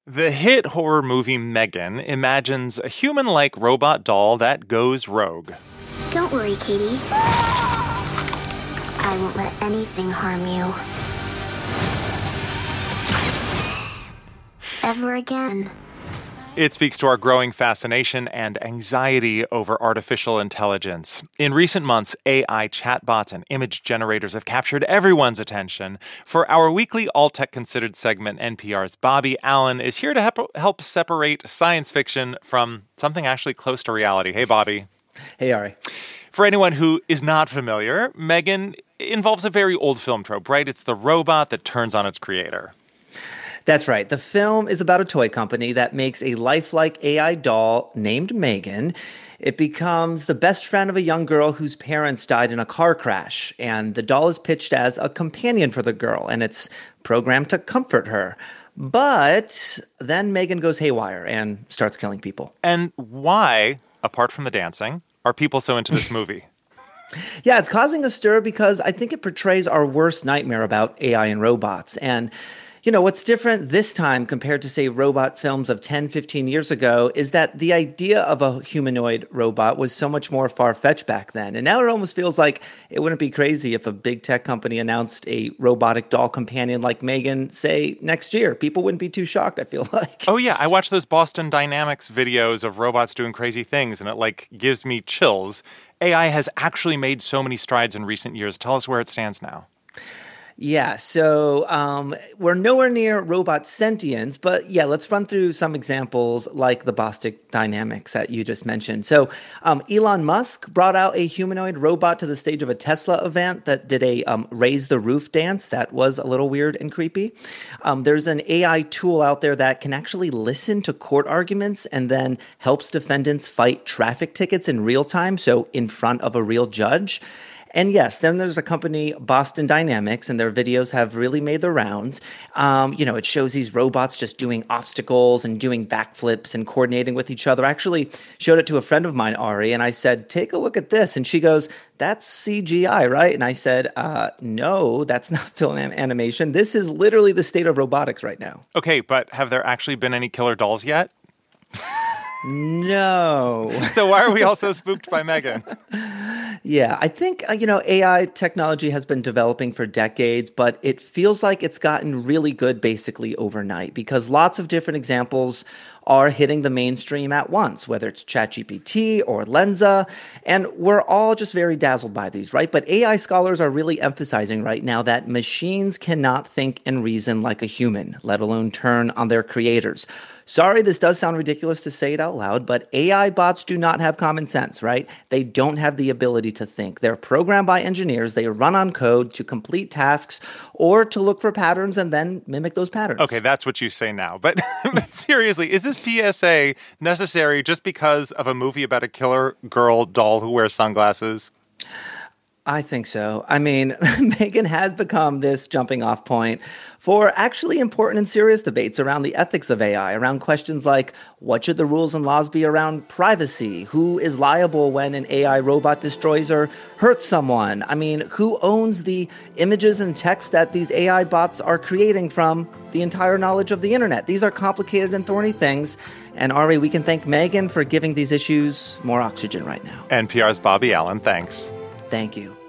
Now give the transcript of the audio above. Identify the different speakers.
Speaker 1: The hit horror movie Megan imagines a human-like robot doll that goes rogue.
Speaker 2: Don't worry, Katie. I won't let anything harm you. Ever again.
Speaker 1: It speaks to our growing fascination and anxiety over artificial intelligence. In recent months, AI chatbots and image generators have captured everyone's attention. For our weekly All Tech Considered segment, NPR's Bobby Allen is here to help separate science fiction from something actually close to reality. Hey, Bobby.
Speaker 3: Hey, Ari.
Speaker 1: For anyone who is not familiar, Megan involves a very old film trope, right? It's the robot that turns on its creator.
Speaker 3: That's right. The film is about a toy company that makes a lifelike AI doll named Megan. It becomes the best friend of a young girl whose parents died in a car crash, and the doll is pitched as a companion for the girl, and it's programmed to comfort her. But then Megan goes haywire and starts killing people.
Speaker 1: And why, apart from the dancing, are people so into this movie?
Speaker 3: Yeah, it's causing a stir because I think it portrays our worst nightmare about AI and robots. And you know, what's different this time compared to, say, robot films of 10, 15 years ago is that the idea of a humanoid robot was so much more far-fetched back then. And now it almost feels like it wouldn't be crazy if a big tech company announced a robotic doll companion like Megan, say, next year. People wouldn't be too shocked, I feel like.
Speaker 1: Oh, yeah. I watched those Boston Dynamics videos of robots doing crazy things, and it, gives me chills. AI has actually made so many strides in recent years. Tell us where it stands now.
Speaker 3: Yeah, so we're nowhere near robot sentience, but yeah, let's run through some examples like the Boston Dynamics that you just mentioned. So Elon Musk brought out a humanoid robot to the stage of a Tesla event that did a raise the roof dance that was a little weird and creepy. There's an AI tool out there that can actually listen to court arguments and then helps defendants fight traffic tickets in real time, so in front of a real judge. And yes, then there's a company, Boston Dynamics, and their videos have really made the rounds. It shows these robots just doing obstacles and doing backflips and coordinating with each other. I actually showed it to a friend of mine, Ari, and I said, take a look at this. And she goes, that's CGI, right? And I said, no, that's not film animation. This is literally the state of robotics right now.
Speaker 1: Okay, but have there actually been any killer dolls yet?
Speaker 3: No.
Speaker 1: So why are we all so spooked by Megan?
Speaker 3: Yeah, I think, AI technology has been developing for decades, but it feels like it's gotten really good basically overnight because lots of different examples are hitting the mainstream at once, whether it's ChatGPT or Lensa, and we're all just very dazzled by these, right? But AI scholars are really emphasizing right now that machines cannot think and reason like a human, let alone turn on their creators. Sorry, this does sound ridiculous to say it out loud, but AI bots do not have common sense, right? They don't have the ability to think. They're programmed by engineers. They run on code to complete tasks or to look for patterns and then mimic those patterns.
Speaker 1: Okay, that's what you say now. But seriously, is this PSA necessary just because of a movie about a killer girl doll who wears sunglasses?
Speaker 3: I think so. I mean, Megan has become this jumping off point for actually important and serious debates around the ethics of AI, around questions like what should the rules and laws be around privacy? Who is liable when an AI robot destroys or hurts someone? I mean, who owns the images and text that these AI bots are creating from the entire knowledge of the internet? These are complicated and thorny things. And Ari, we can thank Megan for giving these issues more oxygen right now.
Speaker 1: NPR's Bobby Allen, thanks.
Speaker 3: Thank you.